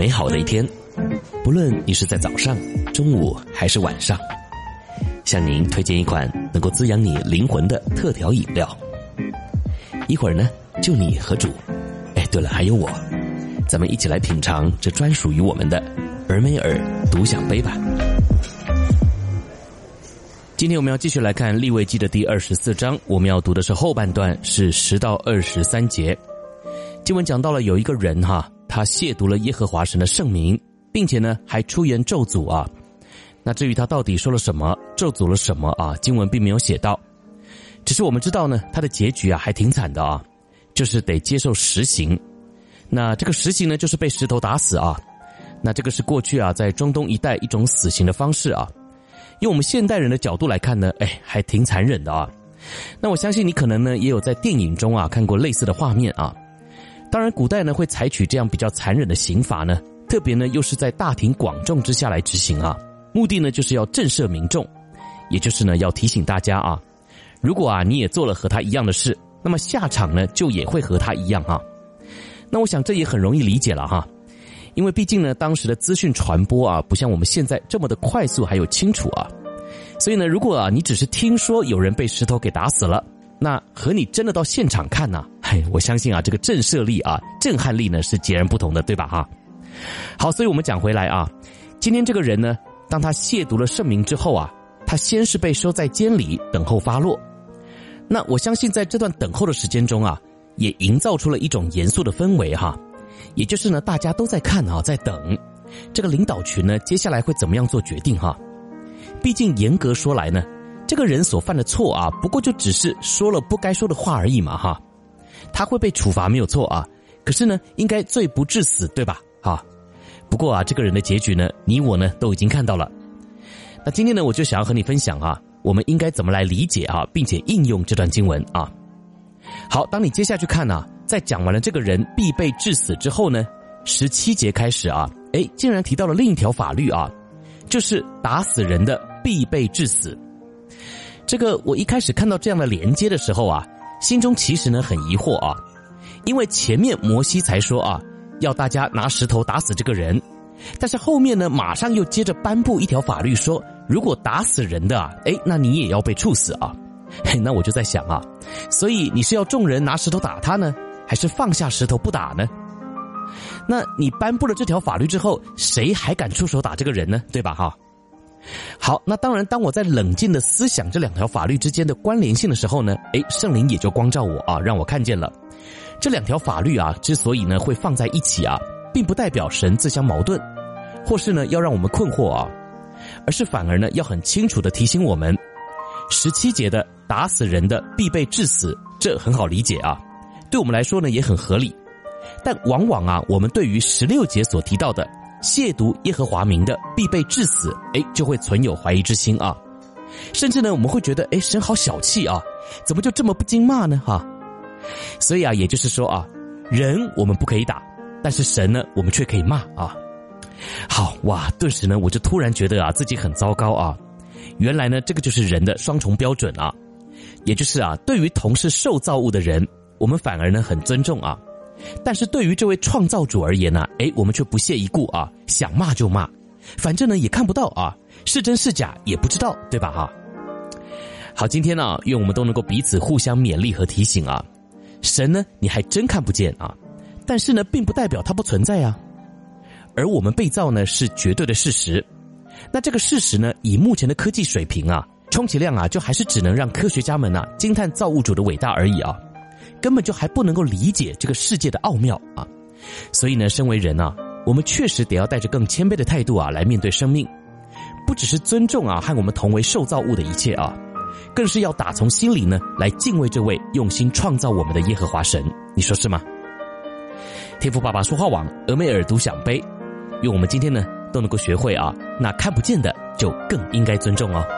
美好的一天，不论你是在早上、中午还是晚上，向您推荐一款能够滋养你灵魂的特调饮料。一会儿呢，就你和主，对了，还有我，咱们一起来品尝这专属于我们的俄美尔独享杯吧。今天我们要继续来看利未记的第24章，我们要读的是后半段，是10到23节。经文讲到了有一个人他亵渎了耶和华神的圣名，并且呢还出言咒诅啊。那至于他到底说了什么，咒诅了什么啊，经文并没有写到。只是我们知道呢，他的结局还挺惨的啊，就是得接受实刑。那这个实刑呢，就是被石头打死啊。那这个是过去在中东一带一种死刑的方式啊。用我们现代人的角度来看呢，还挺残忍的啊。那我相信你可能呢也有在电影中看过类似的画面啊。当然古代呢会采取这样比较残忍的刑罚呢，特别呢又是在大庭广众之下来执行啊，目的呢就是要震慑民众，也就是呢要提醒大家如果你也做了和他一样的事，那么下场呢就也会和他一样那我想这也很容易理解了因为毕竟呢当时的资讯传播不像我们现在这么的快速还有清楚所以呢如果你只是听说有人被石头给打死了，那和你真的到现场看我相信这个震慑力震撼力呢是截然不同的，对吧好，所以我们讲回来今天这个人呢，当他亵渎了圣名之后他先是被收在监里等候发落。那我相信在这段等候的时间中也营造出了一种严肃的氛围也就是呢大家都在看在等这个领导群呢接下来会怎么样做决定毕竟严格说来呢，这个人所犯的错不过就只是说了不该说的话而已嘛他会被处罚没有错可是呢应该罪不至死，对吧不过这个人的结局呢，你我呢都已经看到了。那今天呢我就想要和你分享我们应该怎么来理解并且应用这段经文好，当你接下去看在讲完了这个人必被致死之后呢，17节开始竟然提到了另一条法律就是打死人的必被致死。这个我一开始看到这样的连接的时候心中其实呢很疑惑因为前面摩西才说要大家拿石头打死这个人，但是后面呢马上又接着颁布一条法律说，如果打死人的那你也要被处死那我就在想所以你是要众人拿石头打他呢，还是放下石头不打呢？那你颁布了这条法律之后，谁还敢出手打这个人呢？对吧好，那当然当我在冷静的思想这两条法律之间的关联性的时候呢，圣灵也就光照我让我看见了这两条法律之所以呢会放在一起并不代表神自相矛盾，或是呢要让我们困惑而是反而呢要很清楚的提醒我们，17节的打死人的必被致死，这很好理解对我们来说呢也很合理。但往往我们对于16节所提到的亵渎耶和华名的必被致死，就会存有怀疑之心甚至呢我们会觉得神好小气怎么就这么不经骂呢所以也就是说人我们不可以打，但是神呢我们却可以骂好哇，顿时呢我就突然觉得自己很糟糕原来呢这个就是人的双重标准也就是对于同是受造物的人，我们反而呢很尊重但是对于这位创造主而言呢我们却不屑一顾想骂就骂，反正呢也看不到是真是假也不知道，对吧好，今天呢愿我们都能够彼此互相勉励和提醒神呢你还真看不见但是呢并不代表它不存在而我们被造呢是绝对的事实。那这个事实呢以目前的科技水平充其量就还是只能让科学家们惊叹造物主的伟大而已根本就还不能够理解这个世界的奥妙所以呢身为人我们确实得要带着更谦卑的态度来面对生命，不只是尊重和我们同为受造物的一切更是要打从心里呢来敬畏这位用心创造我们的耶和华神，你说是吗？天父爸爸说话网俄美尔独享杯，愿我们今天呢都能够学会那看不见的就更应该尊重